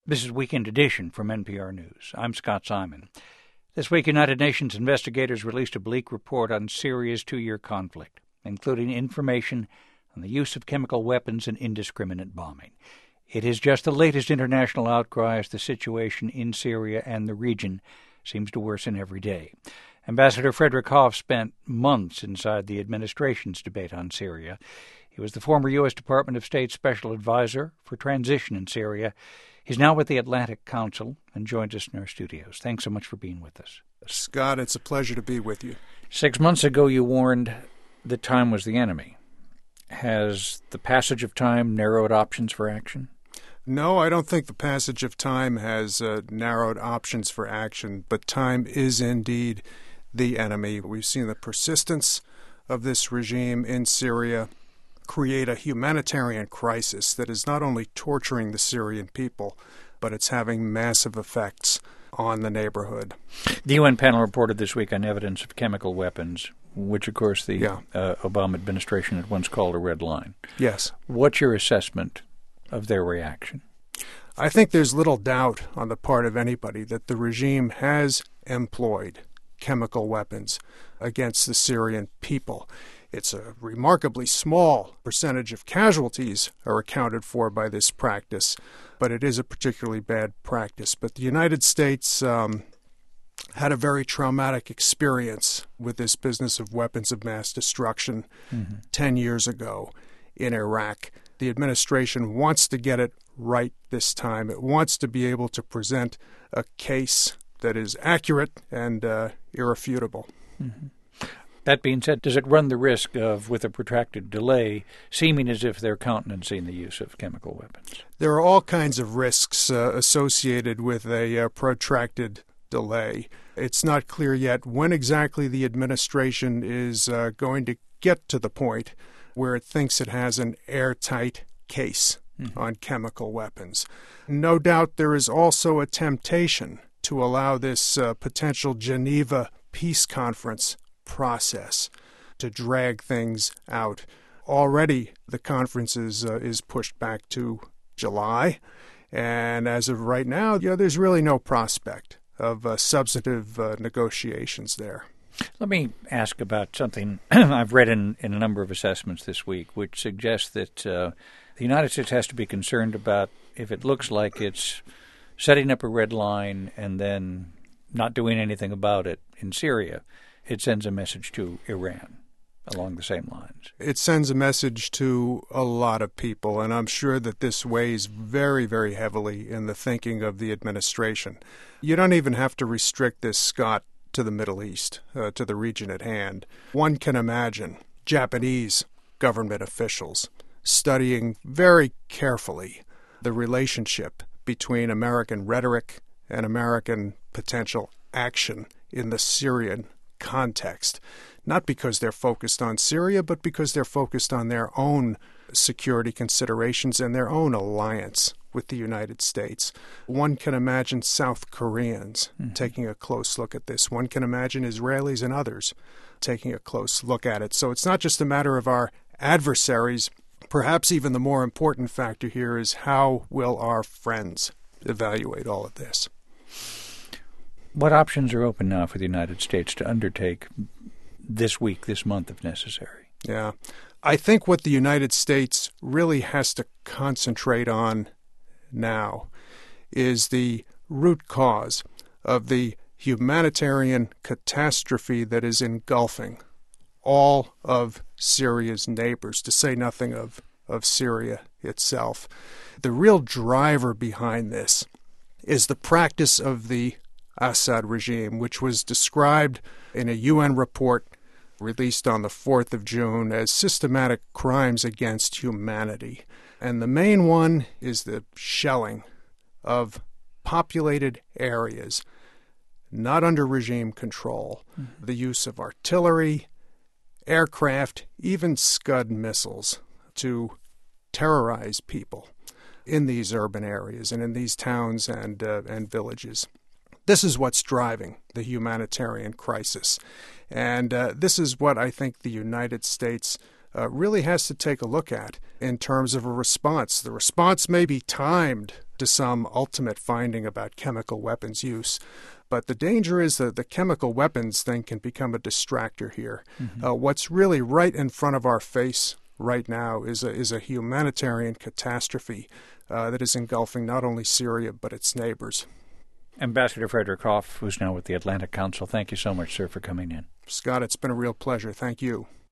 This is Weekend Edition from NPR News. I'm Scott Simon. This week, United Nations investigators released a bleak report on Syria's two-year conflict, including information on the use of chemical weapons and indiscriminate bombing. It is just the latest international outcry as the situation in Syria and the region seems to worsen every day. Ambassador Frederick Hoff spent months inside the administration's debate on Syria. He was the former U.S. Department of State Special Advisor for Transition in Syria. He's now with the Atlantic Council and joins us in our studios. Thanks so much for being with us. Scott, it's a pleasure to be with you. 6 months ago, you warned that time was the enemy. Has the passage of time narrowed options for action? No, I don't think the passage of time has narrowed options for action, but time is indeed the enemy. We've seen the persistence of this regime in Syria create a humanitarian crisis that is not only torturing the Syrian people, but it's having massive effects on the neighborhood. The UN panel reported this week on evidence of chemical weapons, which, of course, the Obama administration had once called a red line. Yes. What's your assessment of their reaction? I think there's little doubt on the part of anybody that the regime has employed chemical weapons against the Syrian people. It's a remarkably small percentage of casualties are accounted for by this practice, but it is a particularly bad practice. But the United States had a very traumatic experience with this business of weapons of mass destruction 10 years ago in Iraq. The administration wants to get it right this time. It wants to be able to present a case that is accurate and irrefutable. Mm-hmm. That being said, does it run the risk of, with a protracted delay, seeming as if they're countenancing the use of chemical weapons? There are all kinds of risks associated with a protracted delay. It's not clear yet when exactly the administration is going to get to the point where it thinks it has an airtight case on chemical weapons. No doubt there is also a temptation to allow this potential Geneva peace conference process to drag things out. Already the conference is pushed back to July, and as of right now, there's really no prospect of substantive negotiations there. Let me ask about something I've read in a number of assessments this week, which suggests that the United States has to be concerned about if it looks like it's setting up a red line and then not doing anything about it in Syria. It sends a message to Iran along the same lines. It sends a message to a lot of people, and I'm sure that this weighs very, very heavily in the thinking of the administration. You don't even have to restrict this, Scott, to the Middle East, to the region at hand. One can imagine Japanese government officials studying very carefully the relationship between American rhetoric and American potential action in the Syrian context, not because they're focused on Syria, but because they're focused on their own security considerations and their own alliance with the United States. One can imagine South Koreans taking a close look at this. One can imagine Israelis and others taking a close look at it. So it's not just a matter of our adversaries. Perhaps even the more important factor here is how will our friends evaluate all of this? What options are open now for the United States to undertake this week, this month, if necessary? Yeah. I think what the United States really has to concentrate on now is the root cause of the humanitarian catastrophe that is engulfing all of Syria's neighbors, to say nothing of Syria itself. The real driver behind this is the practice of the Assad regime, which was described in a UN report released on the 4th of June as systematic crimes against humanity. And the main one is the shelling of populated areas not under regime control, the use of artillery, aircraft, even Scud missiles to terrorize people in these urban areas and in these towns and villages. This is what's driving the humanitarian crisis. And this is what I think the United States really has to take a look at in terms of a response. The response may be timed to some ultimate finding about chemical weapons use. But the danger is that the chemical weapons thing can become a distractor here. What's really right in front of our face right now is a humanitarian catastrophe that is engulfing not only Syria but its neighbors. Ambassador Frederick Hoff, who's now with the Atlantic Council, thank you so much, sir, for coming in. Scott, it's been a real pleasure. Thank you.